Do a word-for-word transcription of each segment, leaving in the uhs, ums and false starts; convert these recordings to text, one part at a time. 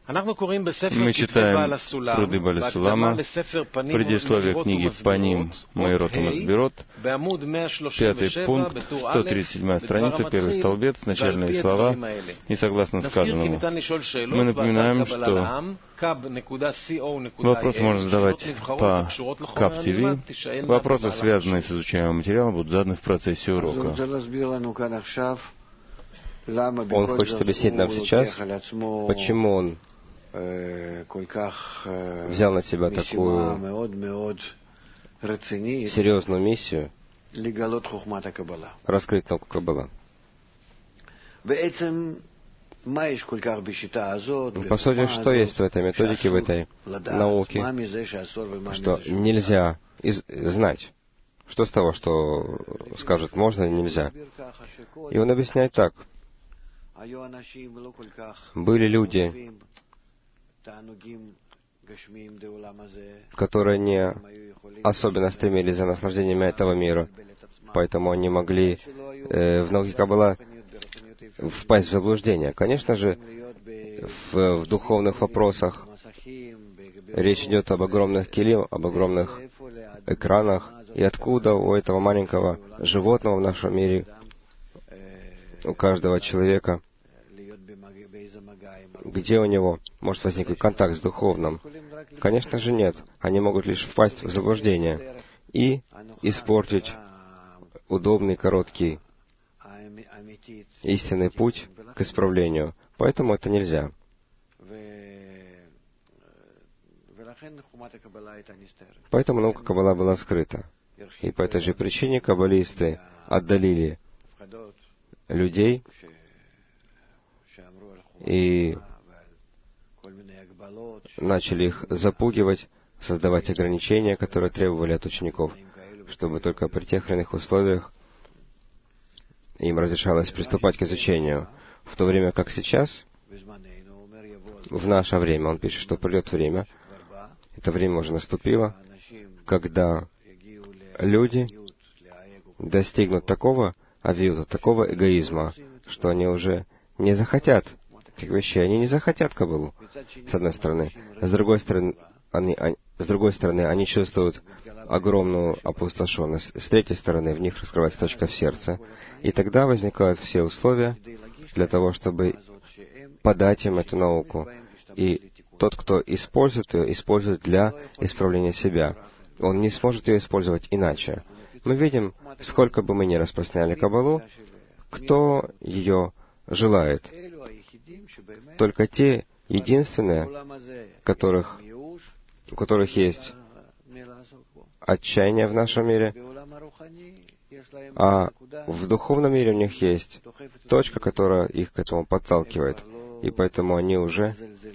Мы читаем труды Бааля Сулама, предисловие книги «Паним, Маирот и Масбирот», пятый пункт, сто тридцать седьмая страница, первый столбец, начальные слова. И согласно сказанному, мы напоминаем, что вопросы можно задавать по Кап ти ви. Вопросы, связанные с изучаемым материалом, будут заданы в процессе урока. Он хочет объяснить нам сейчас, почему он взял на себя такую серьезную миссию раскрыть науку Каббала. По сути, что есть в этой методике, в этой науке, что нельзя из- знать? Что с того, что скажет можно и нельзя? И он объясняет так. Были люди, которые не особенно стремились за наслаждениями этого мира, поэтому они могли э, в науке Каббала впасть в заблуждение. Конечно же, в, в духовных вопросах речь идет об огромных килим, об огромных экранах, и откуда у этого маленького животного в нашем мире, у каждого человека, где у него может возникнуть контакт с духовным? Конечно же нет. Они могут лишь впасть в заблуждение и испортить удобный, короткий, истинный путь к исправлению. Поэтому это нельзя. Поэтому наука Каббала была скрыта. И по этой же причине каббалисты отдалили людей и начали их запугивать, создавать ограничения, которые требовали от учеников, чтобы только при тех или иных условиях им разрешалось приступать к изучению. В то время как сейчас, в наше время, он пишет, что придет время, это время уже наступило, когда люди достигнут такого авиута, такого эгоизма, что они уже не захотят таких вещей, они не захотят Каббалу, с одной стороны. С другой стороны, они, они, с другой стороны, они чувствуют огромную опустошенность. С третьей стороны, в них раскрывается точка в сердце. И тогда возникают все условия для того, чтобы подать им эту науку. И тот, кто использует ее, использует для исправления себя. Он не сможет ее использовать иначе. Мы видим, сколько бы мы ни распространяли Каббалу, кто ее желает. Только те единственные, которых, у которых есть отчаяние в нашем мире, а в духовном мире у них есть точка, которая их к этому подталкивает. И поэтому они уже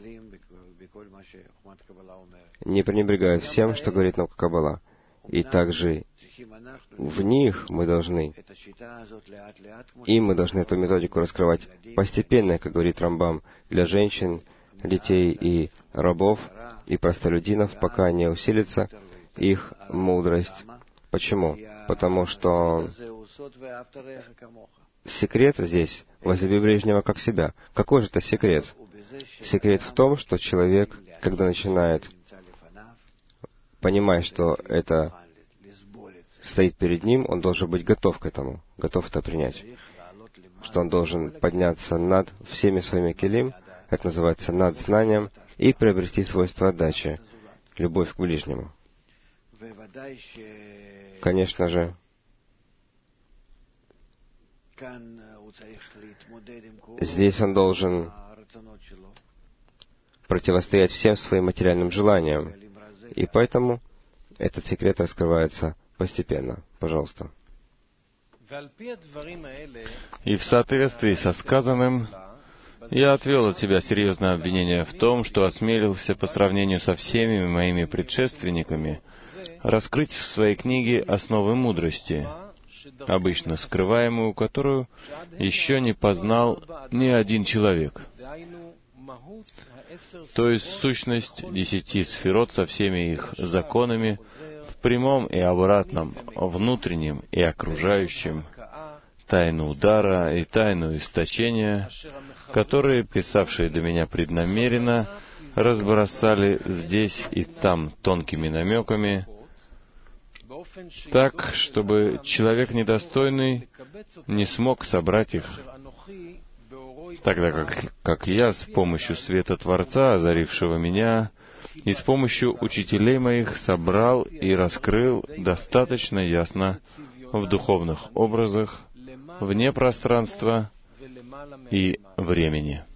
не пренебрегают всем, что говорит наука Каббала. И также в них мы должны, и мы должны эту методику раскрывать постепенно, как говорит Рамбам, для женщин, детей и рабов, и простолюдинов, пока не усилится их мудрость. Почему? Потому что секрет здесь — возлюби ближнего как себя. Какой же это секрет? Секрет в том, что человек, когда начинает понимать, что это стоит перед ним, он должен быть готов к этому, готов это принять. Что он должен подняться над всеми своими келим, это называется над знанием, и приобрести свойство отдачи, любовь к ближнему. Конечно же, здесь он должен противостоять всем своим материальным желаниям. И поэтому этот секрет раскрывается постепенно. Пожалуйста. И в соответствии со сказанным, я отвел от тебя серьезное обвинение в том, что осмелился по сравнению со всеми моими предшественниками раскрыть в своей книге основы мудрости, обычно скрываемую, которую еще не познал ни один человек. То есть сущность десяти сферот со всеми их законами в прямом и обратном, внутреннем и окружающем, тайну удара и тайну источения, которые, писавшие до меня преднамеренно, разбросали здесь и там тонкими намеками, так, чтобы человек недостойный не смог собрать их, тогда как, как я с помощью света Творца, озарившего меня, и с помощью учителей моих собрал и раскрыл достаточно ясно в духовных образах, вне пространства и времени.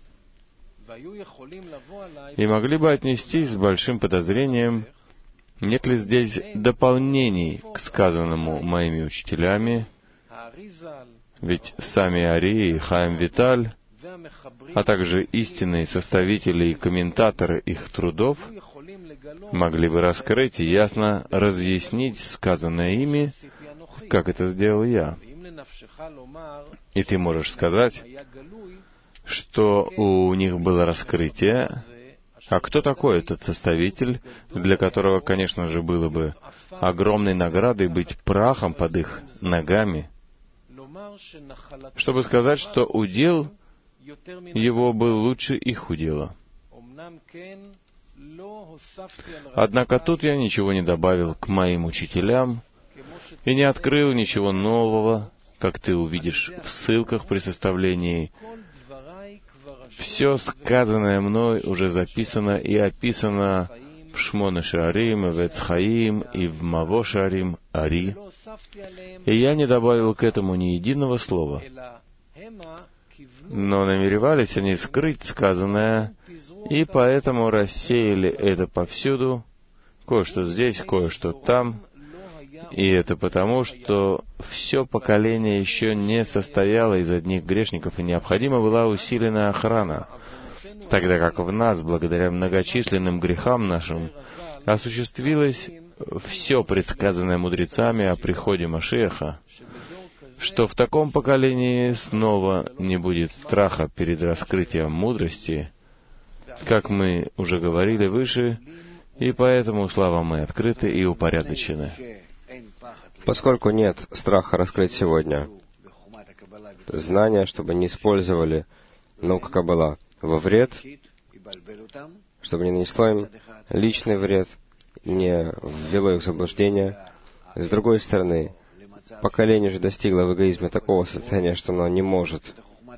И могли бы отнестись с большим подозрением, нет ли здесь дополнений к сказанному моими учителями, ведь сами Ари и Хаим Виталь, а также истинные составители и комментаторы их трудов, могли бы раскрыть и ясно разъяснить сказанное ими, как это сделал я. И ты можешь сказать, что у них было раскрытие, а кто такой этот составитель, для которого, конечно же, было бы огромной наградой быть прахом под их ногами, чтобы сказать, что удел его был лучше их удела. Однако тут я ничего не добавил к моим учителям и не открыл ничего нового, как ты увидишь в ссылках при составлении. Все сказанное мной уже записано и описано в Шмоне Шаарим, и в Эцхаим, и в Маво Шаарим Ари, и я не добавил к этому ни единого слова. Но намеревались они скрыть сказанное, и поэтому рассеяли это повсюду, кое-что здесь, кое-что там, и это потому, что все поколение еще не состояло из одних грешников, и необходима была усиленная охрана, тогда как в нас, благодаря многочисленным грехам нашим, осуществилось все предсказанное мудрецами о приходе Машиаха, что в таком поколении снова не будет страха перед раскрытием мудрости, как мы уже говорили выше, и поэтому слова мы открыты и упорядочены. Поскольку нет страха раскрыть сегодня знания, чтобы не использовали науку Каббала во вред, чтобы не нанесло им личный вред, не ввело их в заблуждение. С другой стороны, поколение же достигло в эгоизме такого состояния, что оно не может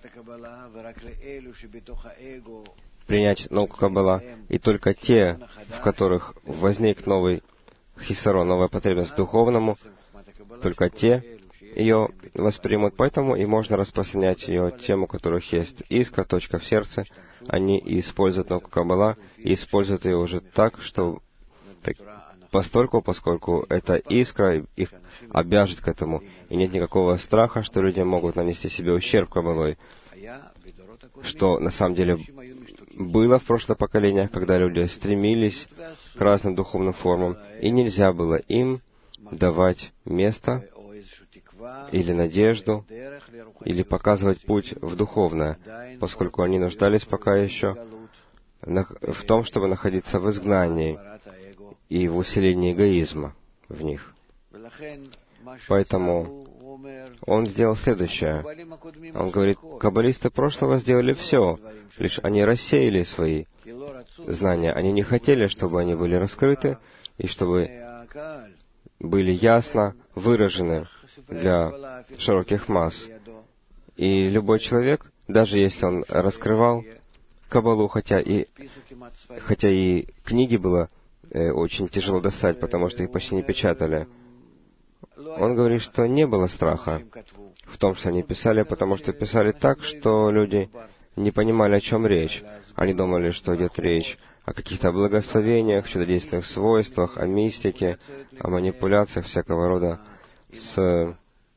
принять науку Каббала, и только те, в которых возник новый хисарон, новая потребность к духовному, только те ее воспримут, поэтому и можно распространять ее тем, у которых есть искра, точка в сердце, они и используют науку Каббала, и используют ее уже так, что так, постольку, поскольку эта искра их обяжет к этому, и нет никакого страха, что люди могут нанести себе ущерб Каббалой, что на самом деле было в прошлых поколениях, когда люди стремились к разным духовным формам, и нельзя было им давать место или надежду, или показывать путь в духовное, поскольку они нуждались пока еще в том, чтобы находиться в изгнании и в усилении эгоизма в них. Поэтому он сделал следующее. Он говорит, каббалисты прошлого сделали все, лишь они рассеяли свои знания. Они не хотели, чтобы они были раскрыты, и чтобы были ясно выражены для широких масс. И любой человек, даже если он раскрывал Каббалу, хотя и, хотя и книги было э, очень тяжело достать, потому что их почти не печатали, он говорит, что не было страха в том, что они писали, потому что писали так, что люди не понимали, о чем речь. Они думали, что идет речь о каких-то благословениях, чудодейственных свойствах, о мистике, о манипуляциях всякого рода с,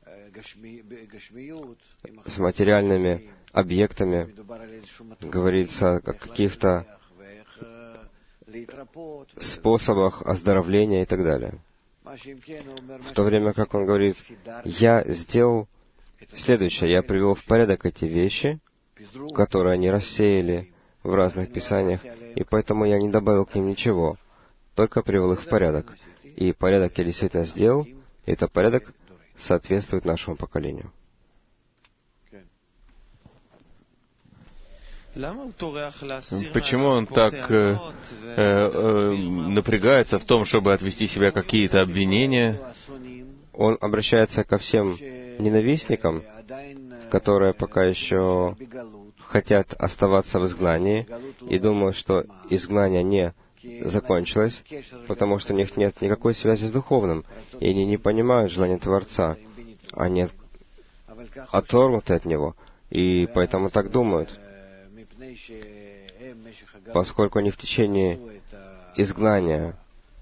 с материальными объектами. Говорится о каких-то способах оздоровления и так далее. В то время как он говорит, я сделал следующее, я привел в порядок эти вещи, которые они рассеяли в разных писаниях, и поэтому я не добавил к ним ничего, только привел их в порядок. И порядок я действительно сделал, и этот порядок соответствует нашему поколению. Почему он так э, э, напрягается в том, чтобы отвести себя какие-то обвинения? Он обращается ко всем ненавистникам, которые пока еще хотят оставаться в изгнании и думают, что изгнание не закончилось, потому что у них нет никакой связи с духовным, и они не понимают желания Творца. Они оторваны от него, и поэтому так думают. Поскольку они в течение изгнания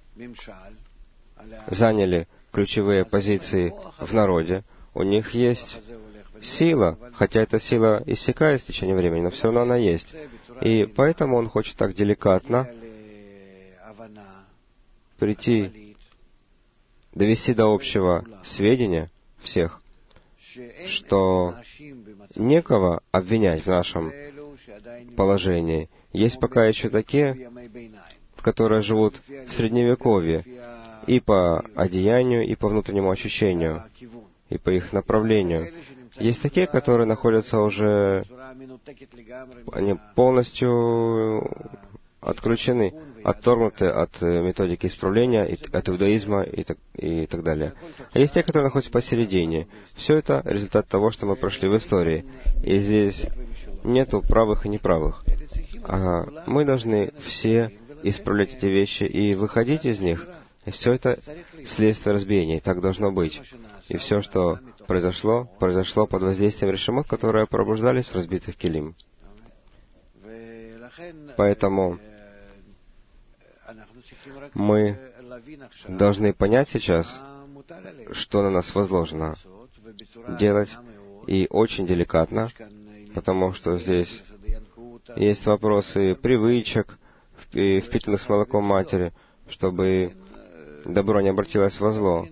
заняли ключевые позиции в народе, у них есть сила, хотя эта сила иссякает в течение времени, но все равно она есть. И поэтому он хочет так деликатно прийти, довести до общего сведения всех, что некого обвинять в нашем положении. Есть пока еще такие, которые живут в Средневековье и по одеянию, и по внутреннему ощущению, и по их направлению. Есть такие, которые находятся уже, они полностью отключены, отторгнуты от методики исправления, от иудаизма и так, и так далее. А есть те, которые находятся посередине. Все это результат того, что мы прошли в истории. И здесь нету правых и неправых. А мы должны все исправлять эти вещи и выходить из них. И все это следствие разбиения. И так должно быть. И все, что произошло, произошло под воздействием решимот, которые пробуждались в разбитых килим. Поэтому мы должны понять сейчас, что на нас возложено делать, и очень деликатно, потому что здесь есть вопросы привычек, впитанных с молоком матери, чтобы добро не обратилось во зло.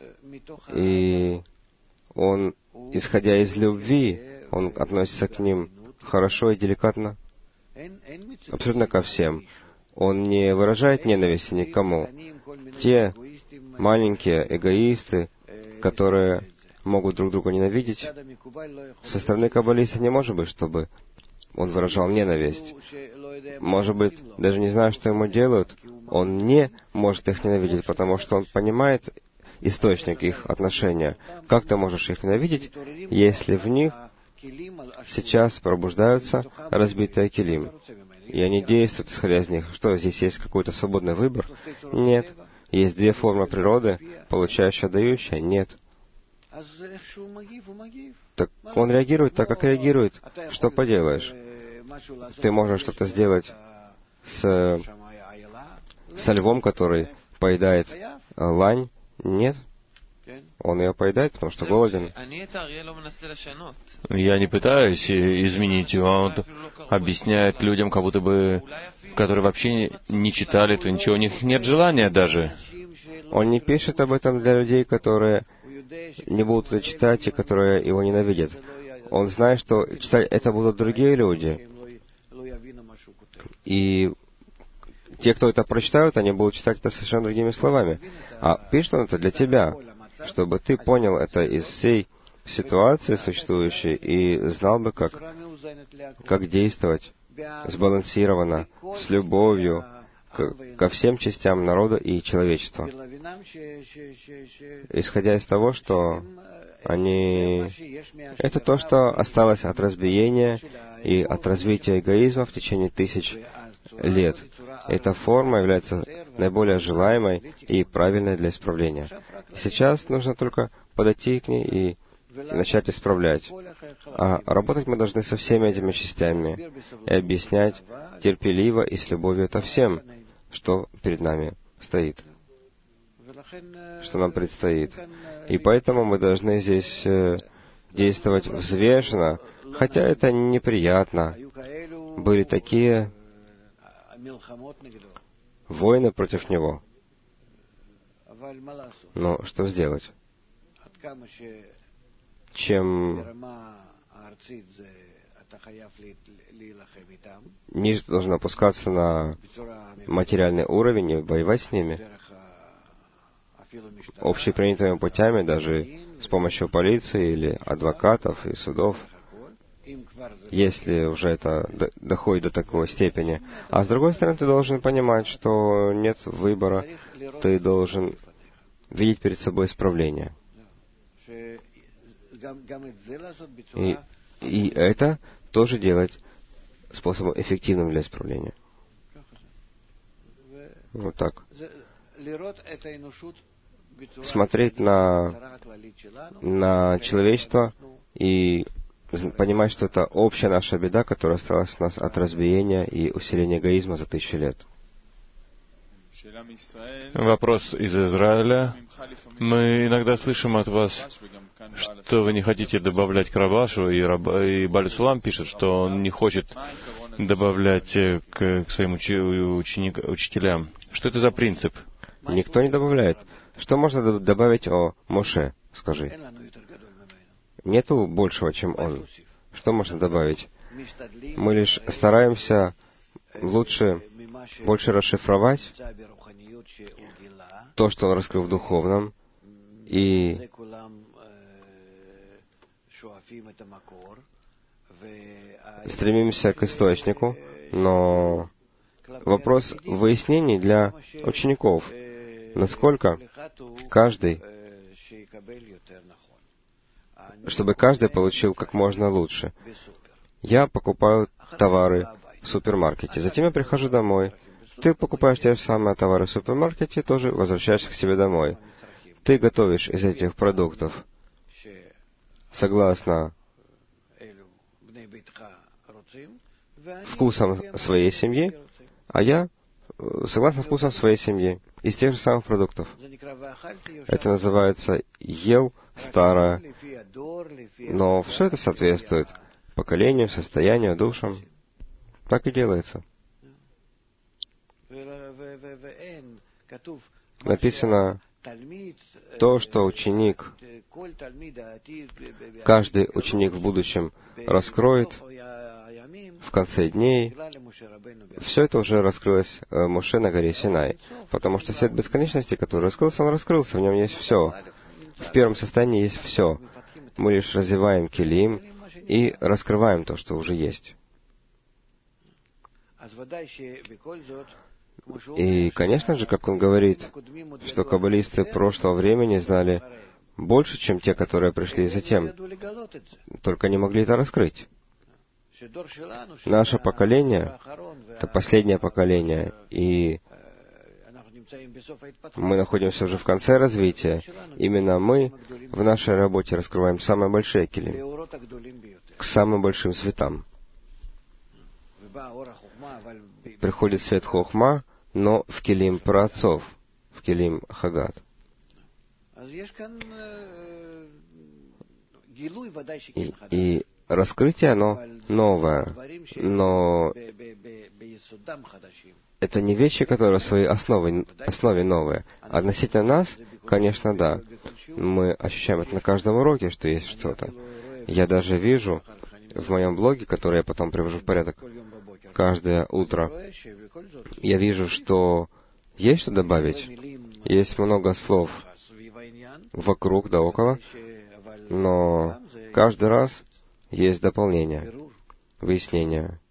И он, исходя из любви, он относится к ним хорошо и деликатно, абсолютно ко всем. Он не выражает ненависти никому. Те маленькие эгоисты, которые могут друг друга ненавидеть, со стороны каббалиста не может быть, чтобы он выражал ненависть. Может быть, даже не зная, что ему делают, он не может их ненавидеть, потому что он понимает источник их отношения. Как ты можешь их ненавидеть, если в них сейчас пробуждаются разбитые килим, и они действуют, исходя из них? Что, здесь есть какой-то свободный выбор? Нет. Есть две формы природы, получающая, дающая? Нет. Так он реагирует так, как реагирует. Что поделаешь? Ты можешь что-то сделать с, со львом, который поедает лань? Нет. Он ее поедает, потому что голоден. Я не пытаюсь изменить его, а он объясняет людям, как будто бы, которые вообще не читали, то ничего, у них нет желания даже. Он не пишет об этом для людей, которые не будут это читать и которые его ненавидят. Он знает, что читать это будут другие люди. И те, кто это прочитают, они будут читать это совершенно другими словами. А пишет он это для тебя, чтобы ты понял это из всей ситуации существующей и знал бы, как, как действовать сбалансированно, с любовью к, ко всем частям народа и человечества. Исходя из того, что они... Это то, что осталось от разбиения и от развития эгоизма в течение тысяч лет. Эта форма является наиболее желаемой и правильной для исправления. Сейчас нужно только подойти к ней и начать исправлять. А работать мы должны со всеми этими частями и объяснять терпеливо и с любовью это всем, что перед нами стоит, что нам предстоит. И поэтому мы должны здесь э, действовать взвешенно, хотя это неприятно. Были такие войны против него. Но что сделать? Чем ниже должно опускаться на материальный уровень и воевать с ними, общепринятыми путями, даже с помощью полиции или адвокатов и судов, если уже это доходит до такой степени. А с другой стороны, ты должен понимать, что нет выбора, ты должен видеть перед собой исправление. И, и это тоже делать способом эффективным для исправления. Вот так. Смотреть на, на человечество и понимать, что это общая наша беда, которая осталась у нас от разбиения и усиления эгоизма за тысячи лет. Вопрос из Израиля. Мы иногда слышим от вас, что вы не хотите добавлять к Равашу, и, Раб... и Баль Сулам пишет, что он не хочет добавлять к, к своим учи... ученик... учителям. Что это за принцип? Никто не добавляет. Что можно добавить о Моше, скажи? Нету большего, чем он. Что можно добавить? Мы лишь стараемся лучше, больше расшифровать то, что он раскрыл в духовном, и стремимся к источнику, но вопрос выяснений для учеников, насколько каждый, чтобы каждый получил как можно лучше. Я покупаю товары в супермаркете, затем я прихожу домой. Ты покупаешь те же самые товары в супермаркете, тоже возвращаешься к себе домой. Ты готовишь из этих продуктов согласно вкусам своей семьи, а я согласно вкусам своей семьи, из тех же самых продуктов. Это называется «ел старое», но все это соответствует поколению, состоянию, душам. Так и делается. Написано то, что ученик, каждый ученик в будущем раскроет в конце дней, все это уже раскрылось Моше на горе Синай, потому что свет бесконечности, который раскрылся, он раскрылся, в нем есть все. В первом состоянии есть все. Мы лишь развиваем келим и раскрываем то, что уже есть. И, конечно же, как он говорит, что каббалисты прошлого времени знали больше, чем те, которые пришли затем, только не могли это раскрыть. Наше поколение — это последнее поколение, и мы находимся уже в конце развития. Именно мы в нашей работе раскрываем самые большие келим, к самым большим светам. Приходит свет Хохма, но в келим праотцов, в келим Хагат. И, и раскрытие, оно новое, но это не вещи, которые в своей основе, основе новые. Относительно нас, конечно, да. Мы ощущаем это на каждом уроке, что есть что-то. Я даже вижу в моем блоге, который я потом привожу в порядок каждое утро, я вижу, что есть что добавить. Есть много слов вокруг да около, но каждый раз есть дополнение, выяснение.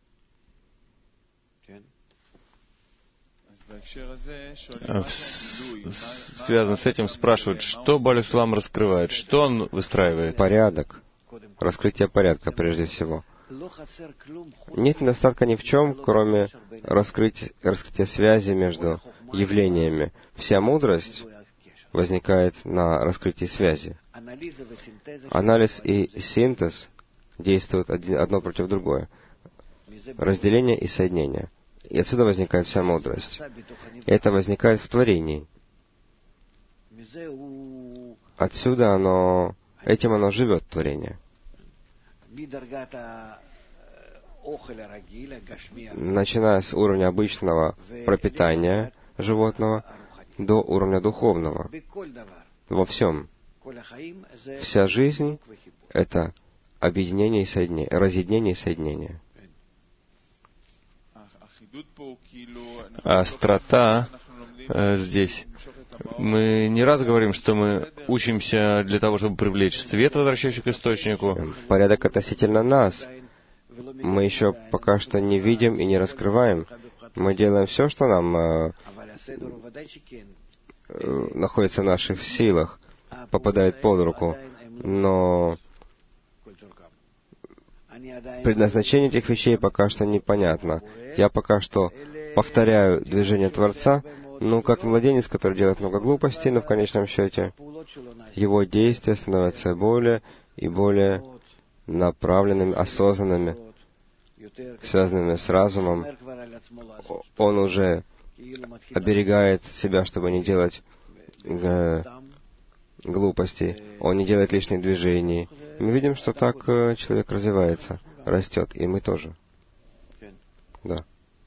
Связано с этим спрашивают, что Баль Сулам раскрывает, что он выстраивает? Порядок. Раскрытие порядка, прежде всего. Нет недостатка ни в чем, кроме раскрытия, раскрытия связи между явлениями. Вся мудрость возникает на раскрытии связи. Анализ и синтез действуют один, одно против другое. Разделение и соединение. И отсюда возникает вся мудрость. Это возникает в творении. Отсюда оно, этим оно живет, творение. Начиная с уровня обычного пропитания животного до уровня духовного. Во всем. Вся жизнь — это объединение и соединение, разъединение и соединение. острота э, здесь. Мы не раз говорим, что мы учимся для того, чтобы привлечь свет, возвращающий к источнику. Порядок относительно нас. Мы еще пока что не видим и не раскрываем. Мы делаем все, что нам э, э, находится в наших силах, попадает под руку. Но предназначение этих вещей пока что непонятно. Я пока что повторяю движение Творца, ну, как младенец, который делает много глупостей, но в конечном счете его действия становятся более и более направленными, осознанными, связанными с разумом. Он уже оберегает себя, чтобы не делать э, глупостей. Он не делает лишних движений. Мы видим, что так э, человек развивается, растет, и мы тоже. Да.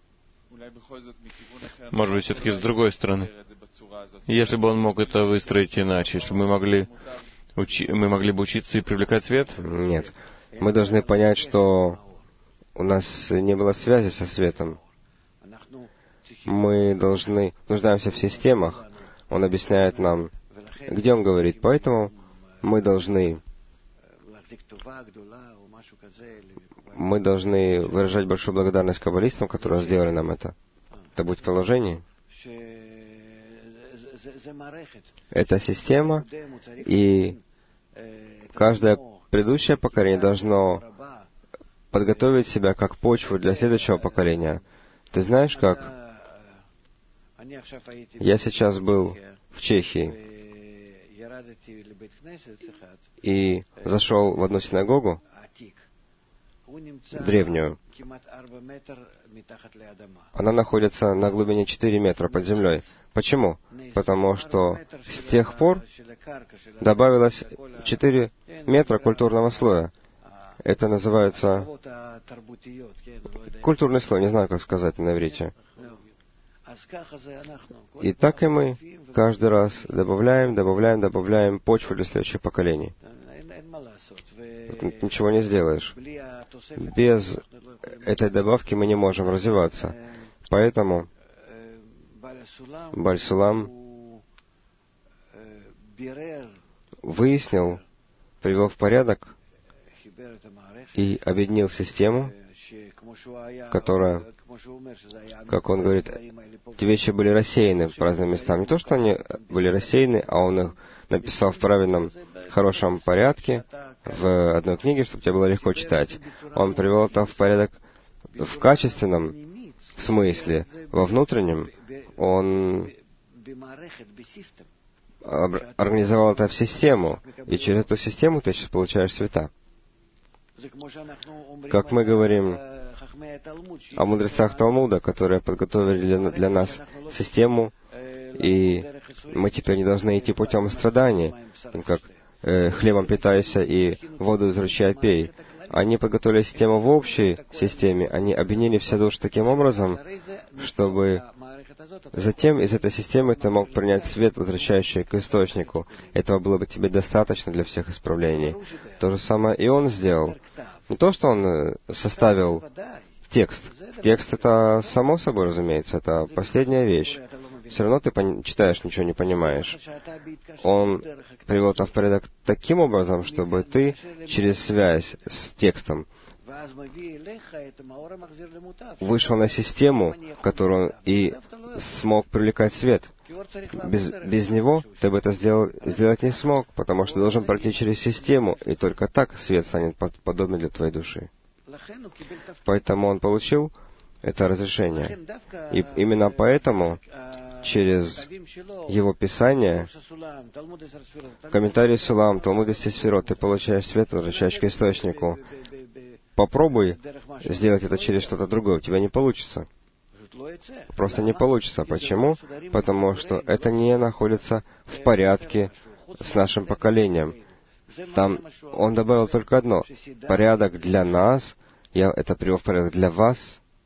Может быть, все-таки с другой стороны. Если бы он мог это выстроить иначе, если бы мы могли, учи... мы могли бы учиться и привлекать свет? Нет. Мы должны понять, что у нас не было связи со светом. Мы должны, нуждаемся в системах. Он объясняет нам, где он говорит. Поэтому мы должны, мы должны выражать большую благодарность каббалистам, которые сделали нам это. Это будет в положении. Это система, и каждое предыдущее поколение должно подготовить себя как почву для следующего поколения. Ты знаешь, как? Я сейчас был в Чехии и зашел в одну синагогу, древнюю. Она находится на глубине четыре метра под землей. Почему? Потому что с тех пор добавилось четыре метра культурного слоя. Это называется культурный слой, не знаю, как сказать на иврите. И так и мы каждый раз добавляем, добавляем, добавляем почву для следующих поколений. Ничего не сделаешь. Без этой добавки мы не можем развиваться. Поэтому Бааль Сулам выяснил, привел в порядок и объединил систему, которая, как он говорит, эти вещи были рассеяны по разным местам. Не то, что они были рассеяны, а он их написал в правильном, хорошем порядке в одной книге, чтобы тебе было легко читать. Он привел это в порядок в качественном смысле. Во внутреннем он организовал это в систему, и через эту систему ты сейчас получаешь света. Как мы говорим о мудрецах Талмуда, которые подготовили для, для нас систему, и мы теперь не должны идти путем страданий, как э, хлебом питайся и воду из ручья пей. Они подготовили систему в общей системе, они объединили все души таким образом, чтобы затем из этой системы ты мог принять свет, возвращающий к источнику. Этого было бы тебе достаточно для всех исправлений. То же самое и он сделал. Не то, что он составил текст. Текст — это само собой, разумеется, это последняя вещь. Все равно ты пон- читаешь, ничего не понимаешь. Он привел это в порядок таким образом, чтобы ты через связь с текстом вышел на систему, которую и смог привлекать свет. Без, без него ты бы это сделал, сделать не смог, потому что должен пройти через систему, и только так свет станет под, подобен для твоей души. Поэтому он получил это разрешение. И именно поэтому через его писание, комментарий Сулам, Талмуд десяти сферот, ты получаешь свет, возвращаешь к источнику. Попробуй сделать это через что-то другое, у тебя не получится. Просто не получится. Почему? Потому что это не находится в порядке с нашим поколением. Там он добавил только одно. Порядок для нас. Я это привел в порядок для вас.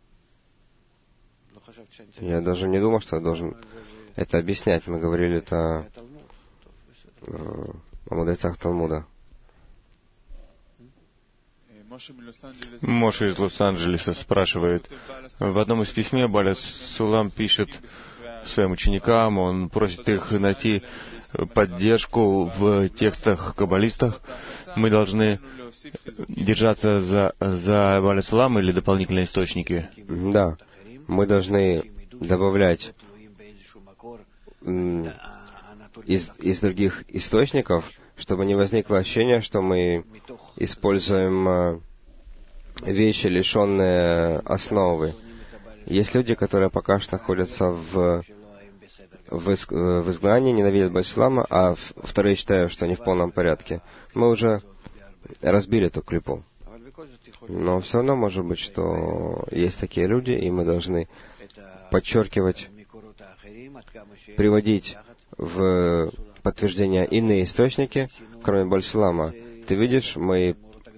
Я даже не думал, что я должен это объяснять. Мы говорили это о мудрецах Талмуда. Моша из Лос-Анджелеса спрашивает. В одном из письме Баля Сулам пишет своим ученикам, он просит их найти поддержку в текстах каббалистах. Мы должны держаться за, за Баля Сулам или дополнительные источники? Да, мы должны добавлять из, из других источников, чтобы не возникло ощущение, что мы используем вещи, лишенные основы. Есть люди, которые пока что находятся в, в, в изгнании, ненавидят Байшлама, а вторые считают, что они в полном порядке. Мы уже разбили эту клипу. Но все равно может быть, что есть такие люди, и мы должны подчеркивать, приводить в подтверждение иные источники, кроме Бальшалама. Ты видишь, мы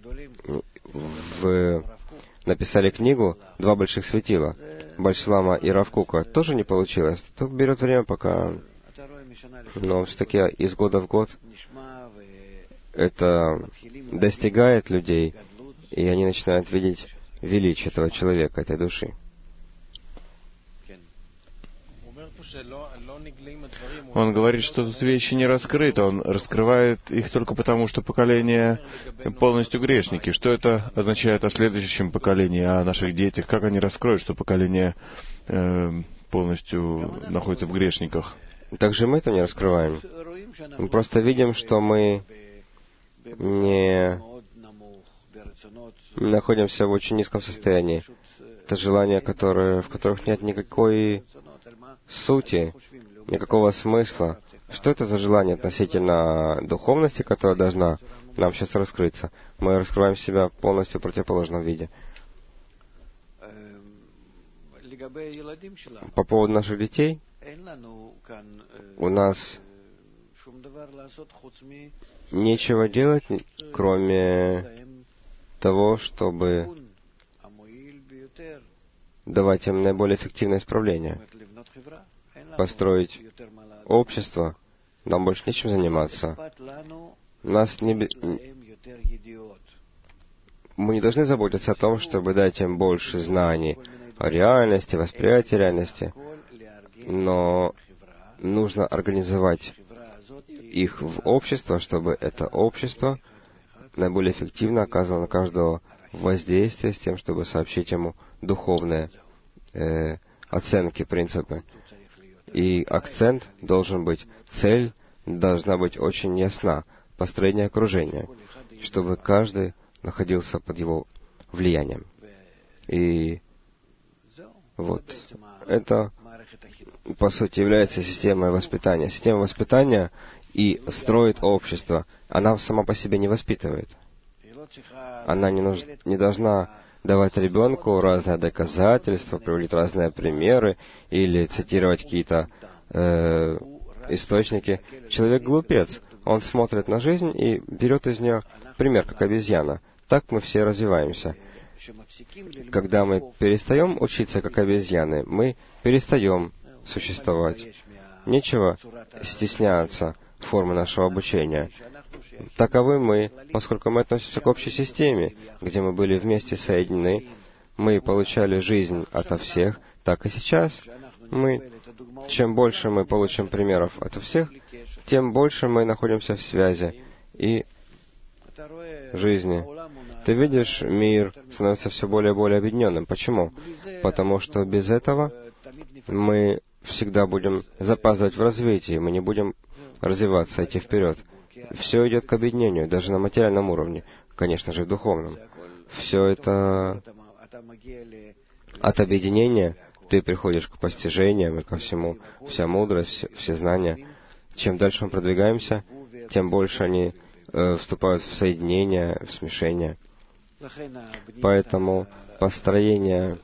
в... написали книгу «Два больших светила» Бальшалама и Рав Кука. Тоже не получилось. Это берет время, пока... Но все-таки из года в год это достигает людей, и они начинают видеть величие этого человека, этой души. Он говорит, что тут вещи не раскрыты. Он раскрывает их только потому, что поколение полностью грешники. Что это означает о следующем поколении, о наших детях? Как они раскроют, что поколение э, полностью находится в грешниках? Также мы это не раскрываем. Мы просто видим, что мы не находимся в очень низком состоянии. Это желания, которые, в которых нет никакой сути, никакого смысла. Что это за желание относительно духовности, которая должна нам сейчас раскрыться? Мы раскрываем себя полностью в противоположном виде. По поводу наших детей, у нас нечего делать, кроме того, чтобы давать им наиболее эффективное исправление. Построить общество, нам больше нечем заниматься. Нас не... Мы не должны заботиться о том, чтобы дать им больше знаний о реальности, восприятии реальности, но нужно организовать их в общество, чтобы это общество наиболее эффективно оказывало на каждого воздействие с тем, чтобы сообщить ему духовные э, оценки, принципы. И акцент должен быть, цель должна быть очень ясна, построение окружения, чтобы каждый находился под его влиянием. И вот это, по сути, является системой воспитания. Система воспитания и строит общество. Она сама по себе не воспитывает. Она не, нуж... не должна давать ребенку разные доказательства, приводить разные примеры или цитировать какие-то э, источники. Человек глупец. Он смотрит на жизнь и берет из нее пример, как обезьяна. Так мы все развиваемся. Когда мы перестаем учиться как обезьяны, мы перестаем существовать. Нечего стесняться формы нашего обучения. Таковы мы, поскольку мы относимся к общей системе, где мы были вместе соединены, мы получали жизнь ото всех, так и сейчас мы, чем больше мы получим примеров ото всех, тем больше мы находимся в связи и жизни. Ты видишь, мир становится все более и более объединенным. Почему? Потому что без этого мы всегда будем запаздывать в развитии, мы не будем развиваться, идти вперед. Все идет к объединению, даже на материальном уровне, конечно же, духовном. Все это от объединения ты приходишь к постижениям и ко всему. Вся мудрость, все, все знания. Чем дальше мы продвигаемся, тем больше они э, вступают в соединение, в смешение. Поэтому построение,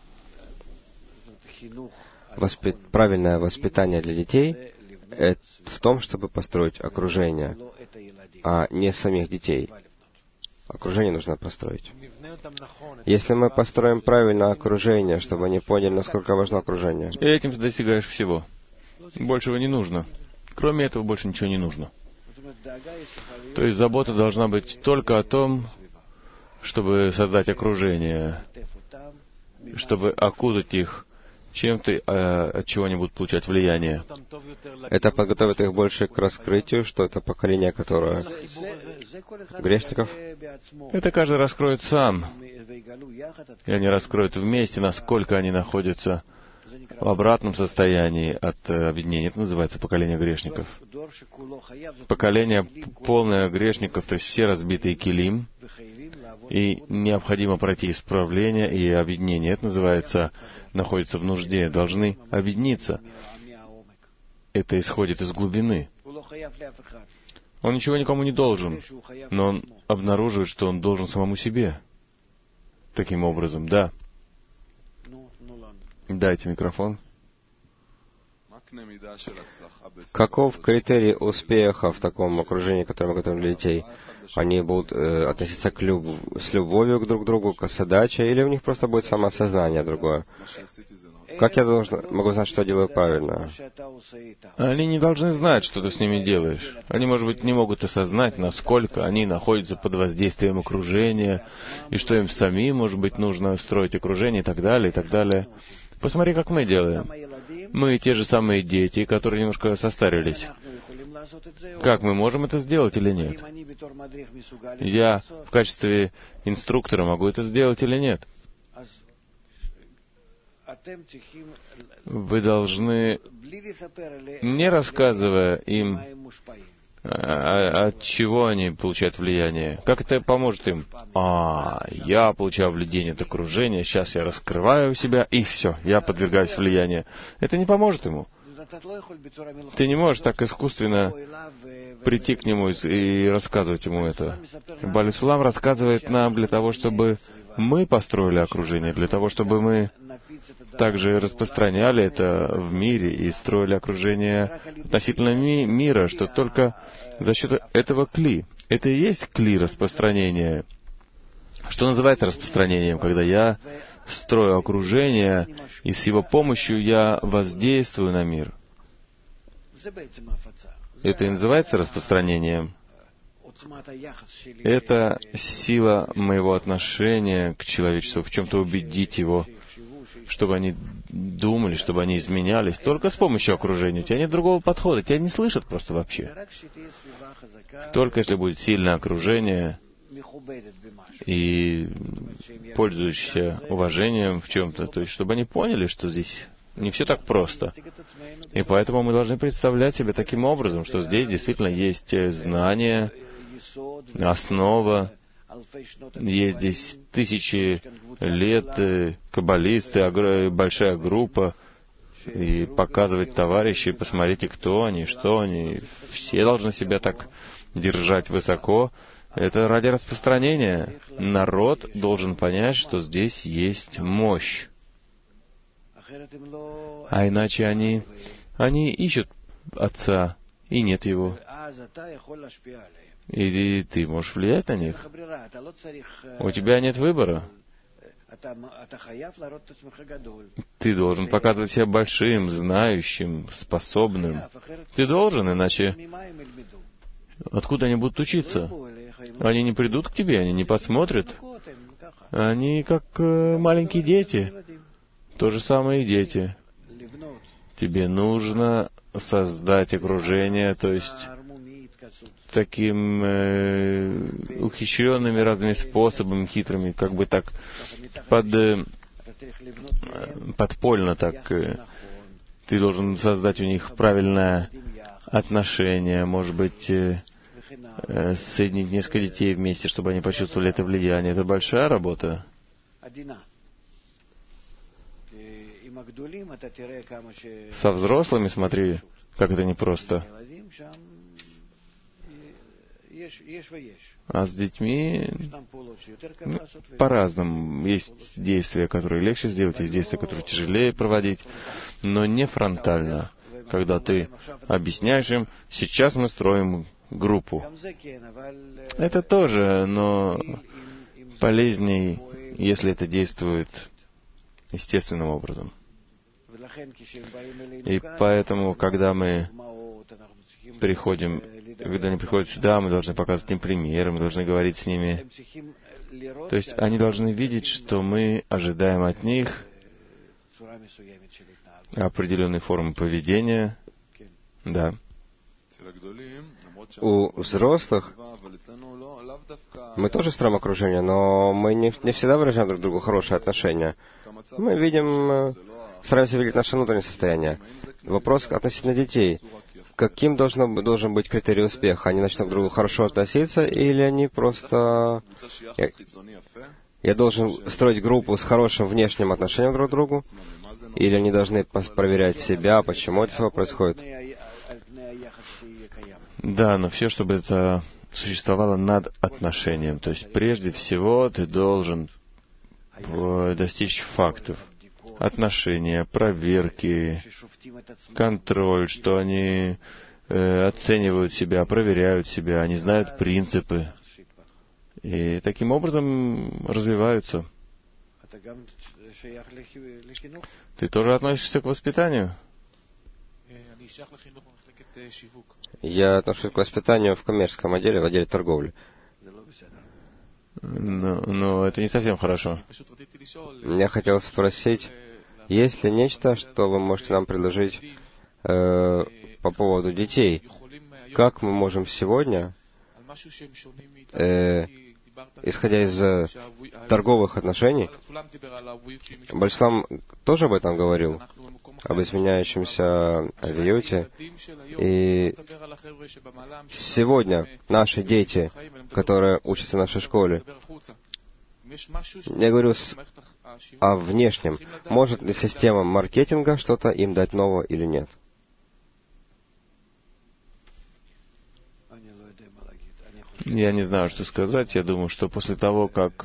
воспи... правильное воспитание для детей это в том, чтобы построить окружение, а не самих детей. Окружение нужно построить. Если мы построим правильное окружение, чтобы они поняли, насколько важно окружение. И этим ты достигаешь всего. Большего не нужно. Кроме этого больше ничего не нужно. То есть забота должна быть только о том, чтобы создать окружение, чтобы окутать их чем-то, от чего они будут получать влияние. Это подготовит их больше к раскрытию, что это поколение, которое грешников. Это каждый раскроет сам. И они раскроют вместе, насколько они находятся в обратном состоянии от объединения. Это называется поколение грешников. Поколение полное грешников, то есть все разбитые килим, и необходимо пройти исправление и объединение. Это называется находятся в нужде, должны объединиться. Это исходит из глубины. Он ничего никому не должен, но он обнаруживает, что он должен самому себе. Таким образом, да. Дайте микрофон. Каков критерий успеха в таком окружении, которое мы готовим для детей? Они будут э, относиться к люб... с любовью к друг другу, к задаче, или у них просто будет самоосознание другое? Как я должен, могу знать, что я делаю правильно? Они не должны знать, что ты с ними делаешь. Они, может быть, не могут осознать, насколько они находятся под воздействием окружения, и что им самим, может быть, нужно строить окружение и так далее, и так далее. Посмотри, как мы делаем. Мы те же самые дети, которые немножко состарились. Как мы можем это сделать или нет? Я в качестве инструктора могу это сделать или нет? Вы должны, не рассказывая им, от чего они получают влияние, как это поможет им. А, я получаю влияние от окружения, сейчас я раскрываю себя, и все, я подвергаюсь влиянию. Это не поможет ему. Ты не можешь так искусственно прийти к нему и рассказывать ему это. Бали Сулам рассказывает нам для того, чтобы мы построили окружение, для того, чтобы мы также распространяли это в мире и строили окружение относительно ми- мира, что только за счет этого кли. Это и есть кли распространения. Что называется распространением? Когда я строю окружение, и с его помощью я воздействую на мир. Это и называется распространением. Это сила моего отношения к человечеству, в чем-то убедить его, чтобы они думали, чтобы они изменялись, только с помощью окружения. У тебя нет другого подхода, тебя не слышат просто вообще. Только если будет сильное окружение и пользующееся уважением в чем-то, то есть чтобы они поняли, что здесь не все так просто. И поэтому мы должны представлять себе таким образом, что здесь действительно есть знание, основа, есть здесь тысячи лет, каббалисты, большая группа, и показывать товарищей, посмотрите, кто они, что они. Все должны себя так держать высоко. Это ради распространения. Народ должен понять, что здесь есть мощь. А иначе они, они ищут Отца, и нет Его. И ты можешь влиять на них. У тебя нет выбора. Ты должен показывать себя большим, знающим, способным. Ты должен, иначе откуда они будут учиться? Они не придут к тебе, они не посмотрят. Они как э, маленькие дети. То же самое и дети. Тебе нужно создать окружение, то есть таким э, ухищренными разными способами, хитрыми, как бы так под, э, подпольно так. Э, ты должен создать у них правильное отношение, может быть, э, э, соединить несколько детей вместе, чтобы они почувствовали это влияние. Это большая работа. Со взрослыми, смотри, как это непросто. А с детьми ну, по-разному. Есть действия, которые легче сделать, есть действия, которые тяжелее проводить, но не фронтально. Когда ты объясняешь им, сейчас мы строим группу. Это тоже, но полезней, если это действует естественным образом. И поэтому, когда мы приходим, когда они приходят сюда, мы должны показывать им примеры, мы должны говорить с ними. То есть они должны видеть, что мы ожидаем от них определенной формы поведения. Да. У взрослых мы тоже строим окружение, но мы не, не всегда выражаем друг другу хорошие отношения. Мы видим, стараемся видеть наше внутреннее состояние. Вопрос относительно детей. Каким должно, должен быть критерий успеха? Они начнут друг к другу хорошо относиться, или они просто... Я, я должен строить группу с хорошим внешним отношением друг к другу? Или они должны проверять себя, почему это всего происходит? Да, но все, чтобы это существовало над отношением. То есть прежде всего ты должен достичь фактов. Отношения, проверки, контроль, что они э, оценивают себя, проверяют себя, они знают принципы. И таким образом развиваются. Ты тоже относишься к воспитанию? Я отношусь к воспитанию в коммерческом отделе, в отделе торговли. Но, но это не совсем хорошо. Я хотел спросить, есть ли нечто, что вы можете нам предложить э, по поводу детей? Как мы можем сегодня, э, исходя из э, торговых отношений, Бальшлам тоже об этом говорил, об изменяющемся авиоте, и сегодня наши дети, которые учатся в нашей школе, я говорю с, о внешнем. Может ли система маркетинга что-то им дать нового или нет? Я не знаю, что сказать. Я думаю, что после того, как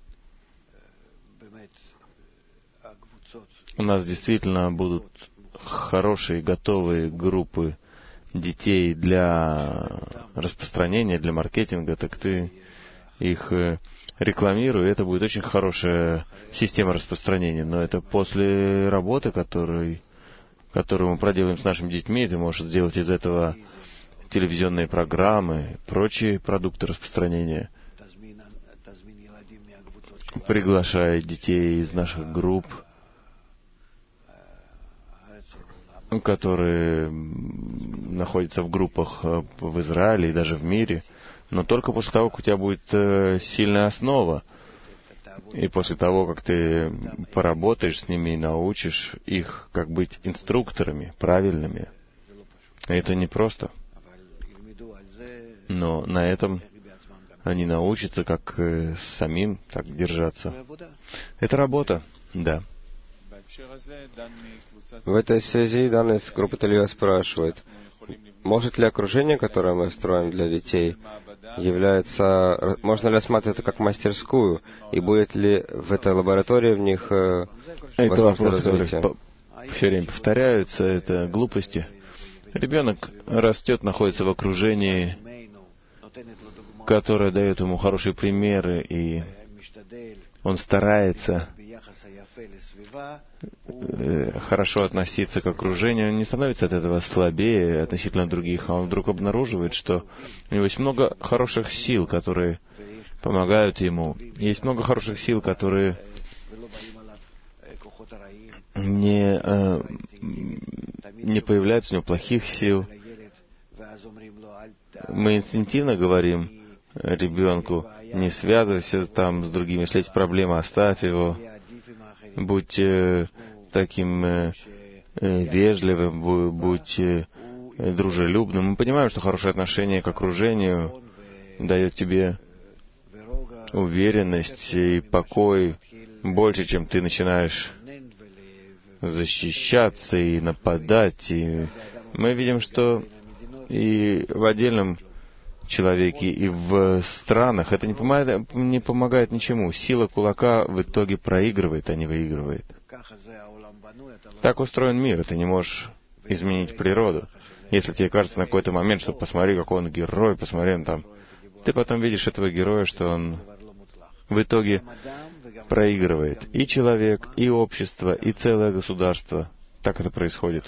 у нас действительно будут хорошие, готовые группы детей для распространения, для маркетинга, так ты их рекламируй, это будет очень хорошая система распространения. Но это после работы, который, которую мы проделаем с нашими детьми, ты можешь сделать из этого телевизионные программы, прочие продукты распространения, приглашая детей из наших групп, которые находятся в группах в Израиле и даже в мире, но только после того, как у тебя будет сильная основа, и после того, как ты поработаешь с ними и научишь их, как быть инструкторами правильными. Это непросто. Но на этом они научатся, как самим так держаться. Это работа, да. В этой связи данные с группы Телья спрашивают, может ли окружение, которое мы строим для детей, является, можно ли рассматривать это как мастерскую, и будет ли в этой лаборатории в них э, это вопросы, которые все время повторяются, это глупости. Ребенок растет, находится в окружении, которое дает ему хорошие примеры, и он старается хорошо относиться к окружению, он не становится от этого слабее относительно других, а он вдруг обнаруживает, что у него есть много хороших сил, которые помогают ему. Есть много хороших сил, которые не, э, не появляются у него плохих сил. Мы инстинктивно говорим ребенку, не связывайся там с другими, если есть проблема, оставь его. Будь э, таким э, вежливым, будь э, дружелюбным. Мы понимаем, что хорошее отношение к окружению дает тебе уверенность и покой больше, чем ты начинаешь защищаться и нападать. И мы видим, что и в отдельном человеке, и в странах это не помогает, не помогает ничему. Сила кулака в итоге проигрывает, а не выигрывает. Так устроен мир, и ты не можешь изменить природу. Если тебе кажется на какой-то момент, что посмотри, какой он герой, посмотри, он там... Ты потом видишь этого героя, что он в итоге проигрывает. И человек, и общество, и целое государство Так это происходит.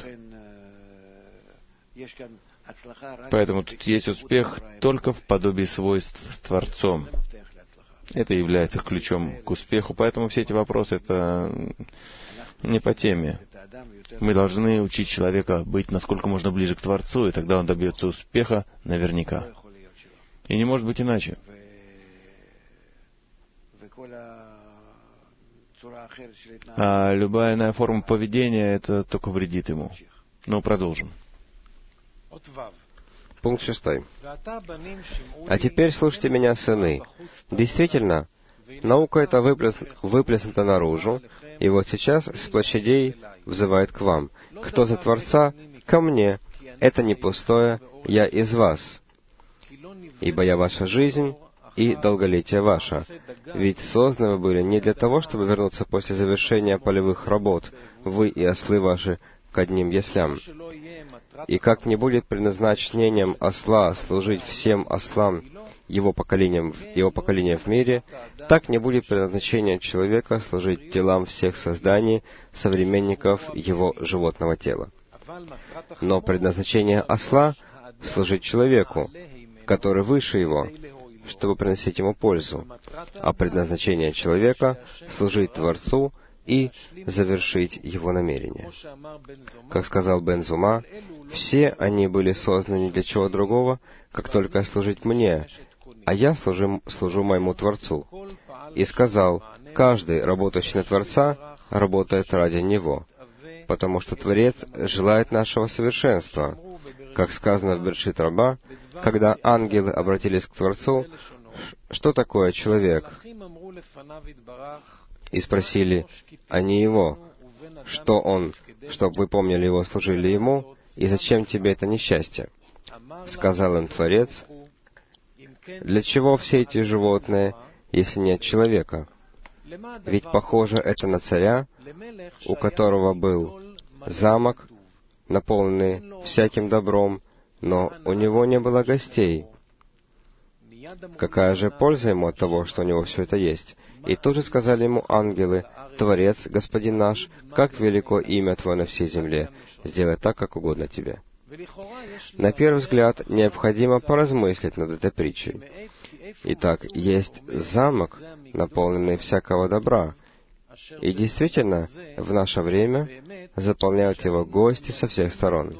Поэтому тут есть успех только в подобии свойств с Творцом. Это является ключом к успеху. Поэтому все эти вопросы — это не по теме. Мы должны учить человека быть насколько можно ближе к Творцу, и тогда он добьется успеха наверняка. И не может быть иначе. А любая иная форма поведения — это только вредит ему. Ну, продолжим. Пункт шестой. А теперь слушайте меня, сыны. Действительно, наука эта выплес... выплеснута наружу, и вот сейчас с площадей взывает к вам. Кто за Творца? Ко мне. Это не пустое, я из вас. Ибо я ваша жизнь и долголетие ваше. Ведь созданы вы были не для того, чтобы вернуться после завершения полевых работ, вы и ослы ваши, к одним яслям. И как не будет предназначением осла служить всем ослам его поколениям, его поколения в мире, так не будет предназначения человека служить делам всех созданий, современников его животного тела. Но предназначение осла — служить человеку, который выше его, чтобы приносить ему пользу, а предназначение человека — служить Творцу и завершить его намерение. Как сказал Бен Зума, все они были созданы не для чего другого, как только служить мне, а я служу, служу моему Творцу. И сказал, каждый, работающий на Творца, работает ради Него, потому что Творец желает нашего совершенства. Как сказано в Бершит Раба, когда ангелы обратились к Творцу, что такое человек? И спросили они его, что он, чтобы вы помнили его, служили ему, и зачем тебе это несчастье? Сказал им Творец, для чего все эти животные, если нет человека? Ведь похоже это на царя, у которого был замок, наполненный всяким добром, но у него не было гостей. Какая же польза ему от того, что у него все это есть? И тут же сказали ему ангелы, Творец, Господин наш, как велико имя Твое на всей земле, сделай так, как угодно Тебе. На первый взгляд, необходимо поразмыслить над этой притчей. Итак, есть замок, наполненный всякого добра, и действительно, в наше время заполняют его гости со всех сторон.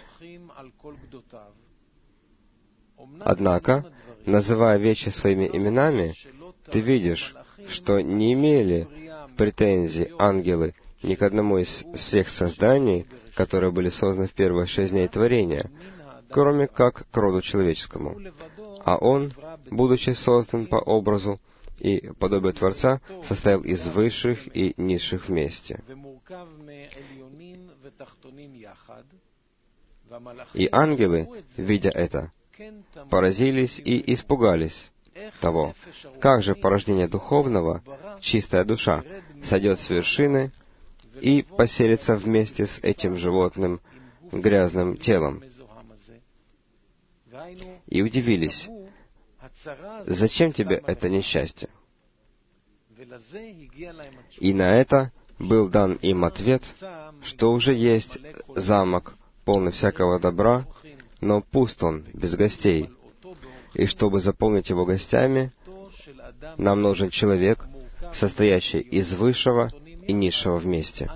Однако, называя вещи своими именами, ты видишь, что не имели претензий ангелы ни к одному из всех созданий, которые были созданы в первые шесть дней творения, кроме как к роду человеческому. А он, будучи создан по образу и подобию Творца, состоял из высших и низших вместе. И ангелы, видя это, поразились и испугались того, как же порождение духовного, чистая душа, сойдет с вершины и поселится вместе с этим животным грязным телом. И удивились, зачем тебе это несчастье? И на это был дан им ответ, что уже есть замок, полный всякого добра, но пуст он, без гостей. И чтобы заполнить его гостями, нам нужен человек, состоящий из высшего и низшего вместе.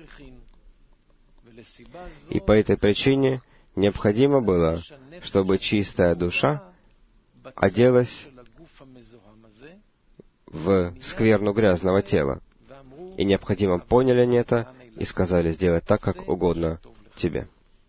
И по этой причине необходимо было, чтобы чистая душа оделась в скверну грязного тела. И необходимо поняли они это и сказали сделать так, как угодно тебе.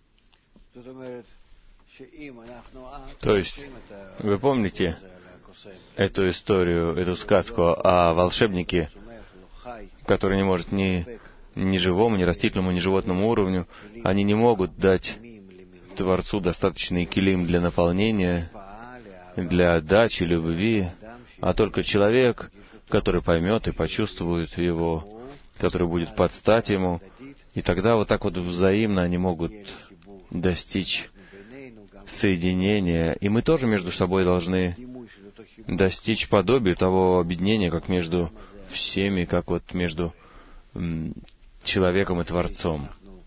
То есть, вы помните эту историю, эту сказку о волшебнике, который не может ни, ни живому, ни растительному, ни животному уровню, они не могут дать Творцу достаточный килим для наполнения, для отдачи, любви, а только человек, который поймет и почувствует его, который будет под стать ему, и тогда вот так вот взаимно они могут достичь соединения, и мы тоже между собой должны достичь подобия того объединения, как между всеми, как вот между м, человеком и Творцом.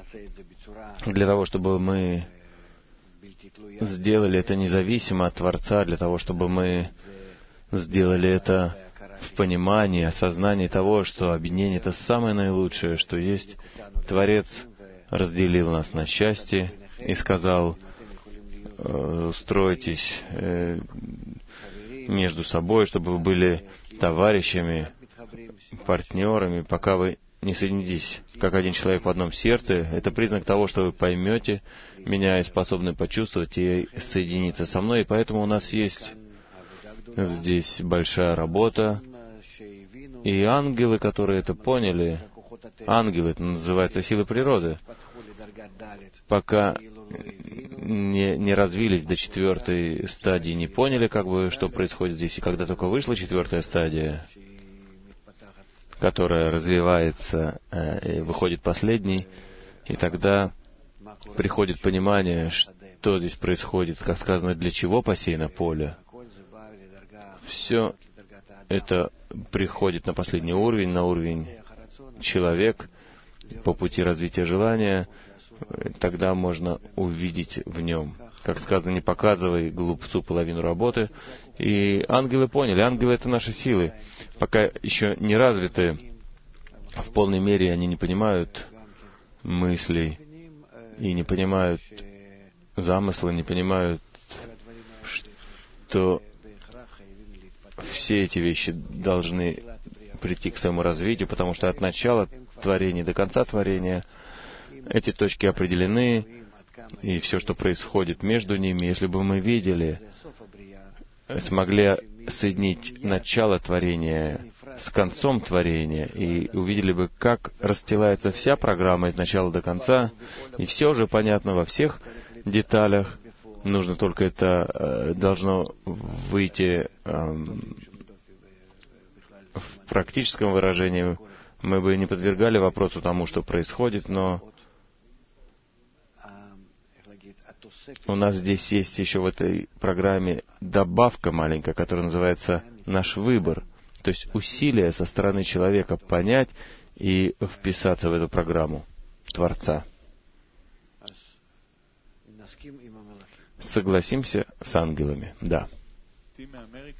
для того, чтобы мы сделали это независимо от Творца, для того, чтобы мы сделали это в понимании, осознании того, что объединение — это самое наилучшее, что есть. Творец разделил нас на части и сказал: стройтесь между собой, чтобы вы были товарищами, партнерами, пока вы не соединитесь как один человек в одном сердце. Это признак того, что вы поймете меня и способны почувствовать и соединиться со мной. И поэтому у нас есть здесь большая работа. И ангелы, которые это поняли, ангелы, это называется силы природы, пока не, не развились до четвертой стадии, не поняли, как бы, что происходит здесь. И когда только вышла четвертая стадия, которая развивается, э, и выходит последней, и тогда приходит понимание, что здесь происходит, как сказано, для чего посеяно поле. Все это приходит на последний уровень, на уровень человек, по пути развития желания. Тогда можно увидеть в нем. Как сказано, не показывай глупцу половину работы. И ангелы поняли, ангелы — это наши силы. Пока еще не развиты в полной мере, они не понимают мыслей и не понимают замысла, не понимают, что все эти вещи должны прийти к своему развитию, потому что от начала творения до конца творения эти точки определены, и все, что происходит между ними, если бы мы видели, смогли соединить начало творения с концом творения, и увидели бы, как расстилается вся программа из начала до конца, и все уже понятно во всех деталях. Нужно только это, э, должно выйти э, в практическом выражении. Мы бы не подвергали вопросу тому, что происходит, но у нас здесь есть еще в этой программе добавка маленькая, которая называется «Наш выбор», то есть усилие со стороны человека понять и вписаться в эту программу Творца. Согласимся с ангелами, да. Тим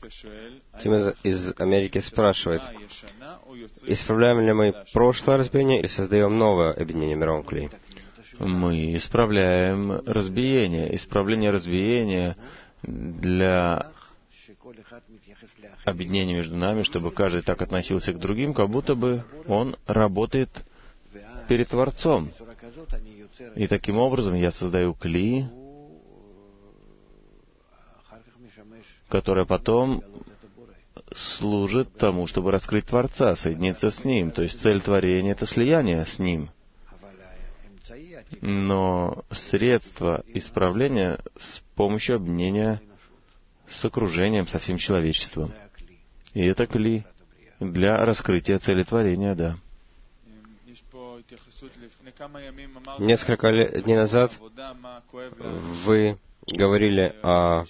из Америки спрашивает: исправляем ли мы прошлое разбиение или создаем новое объединение мировом клей? Мы исправляем разбиение. Исправление разбиения для объединения между нами, чтобы каждый так относился к другим, как будто бы он работает перед Творцом. И таким образом я создаю кли, которая потом служит тому, чтобы раскрыть Творца, соединиться с Ним. То есть цель творения — это слияние с Ним. Но средство исправления с помощью объединения с окружением, со всем человечеством. И это кли для раскрытия цели творения, да. Несколько лет, дней назад вы говорили о...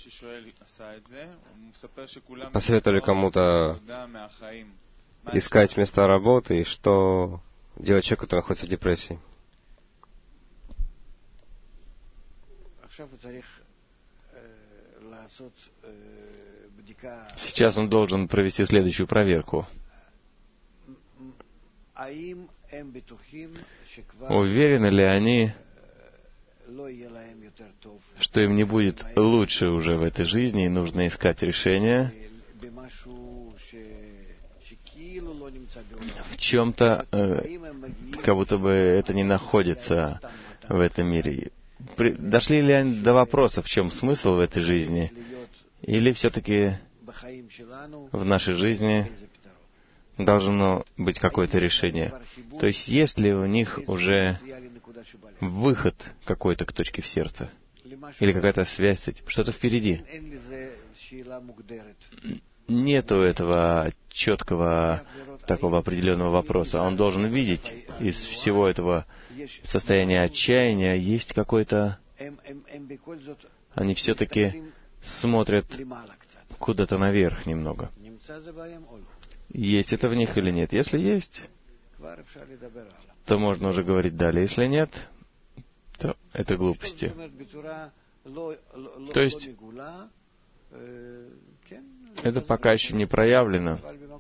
посоветовали кому-то искать места работы и что делать человеку, который находится в депрессии. Сейчас он должен провести следующую проверку. Уверены ли они, что им не будет лучше уже в этой жизни, и нужно искать решение в чем-то, э, как будто бы это не находится в этом мире? При, дошли ли они до вопроса, в чем смысл в этой жизни? Или все-таки в нашей жизни должно быть какое-то решение? То есть есть ли у них уже выход какой-то к точке в сердце? Или какая-то связь с этим? Что-то впереди? Нету этого четкого, такого определенного вопроса. Он должен видеть из всего этого состояния отчаяния есть какой-то... Они все-таки смотрят куда-то наверх немного. Есть это в них или нет? Если есть, то можно уже говорить далее. Если нет, то это глупости. То есть, это пока еще не проявлено.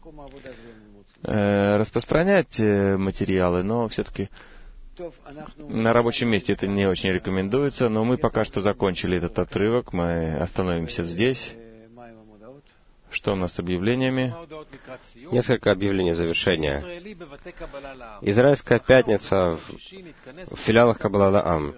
Э, распространять материалы, но все-таки на рабочем месте это не очень рекомендуется, но мы пока что закончили этот отрывок, мы остановимся здесь. Что у нас с объявлениями? Несколько объявлений завершения. Израильская пятница в филиалах Каббала Лаам.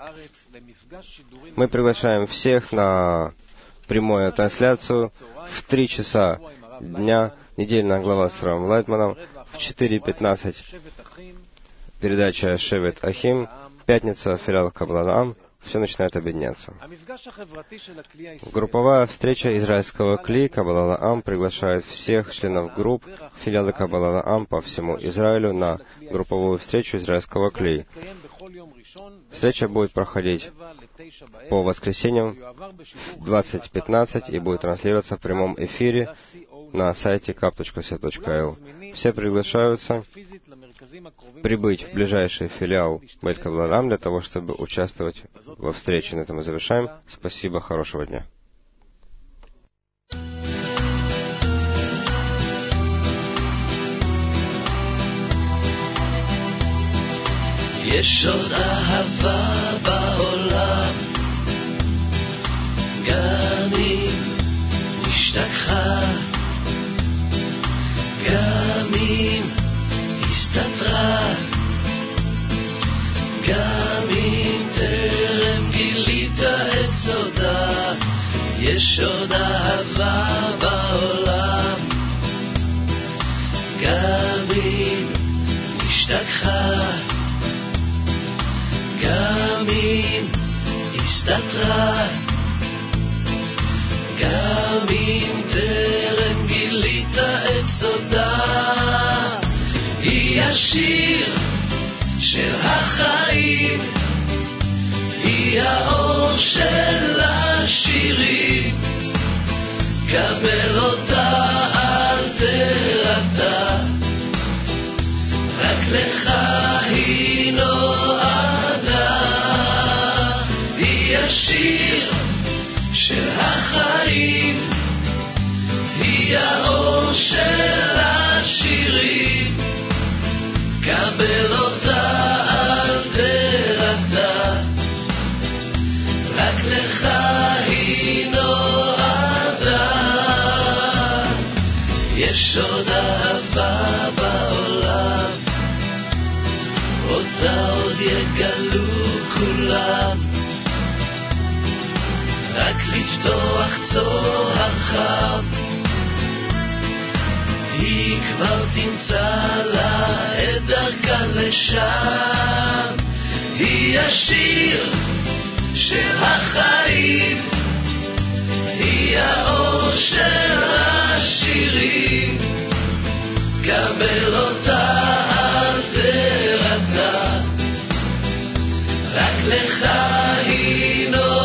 Мы приглашаем всех на прямую трансляцию в три часа дня, недельная глава с Равом Лайтманом, в четыре пятнадцать передача Шевет Ахим, пятница в филиалах Каббала Лаам. Все начинает объединяться. Групповая встреча израильского Кли Каббала Лаам приглашает всех членов групп филиала Каббала Лаам по всему Израилю на групповую встречу израильского Кли. Встреча будет проходить по воскресеньям в двадцать пятнадцать и будет транслироваться в прямом эфире на сайте кап точка си точка эл. Все приглашаются прибыть в ближайший филиал Бейт Каббала Лаам для того, чтобы участвовать во встрече. На этом мы завершаем. Спасибо, хорошего дня. יש עוד אהבה בעולם, גם אם השתכחה, גם אם הסתתרה, גם אם טרם גילית את סודה, יש עוד אהבה בעולם, גם אם השתכחה, גם אם הסתתרה, גם אם טרם גילית את סודה, היא השיר של החיים, היא האור של השירים, קבל אותה אל תירתע, רק לך היא נועדה, היא השיר של החיים, היא האור של השירים, קבל אותה אל תירתע, רק לך היא נועדה, יש עוד אהבה בעולם, אותה עוד יגלו כולם, רק לפתוח צוהר חם, היא כבר תמצא לה את דרכה לשם, היא השיר של החיים, היא האור של השירים, קבל אותה אל תירתע, רק לך היא נועדה.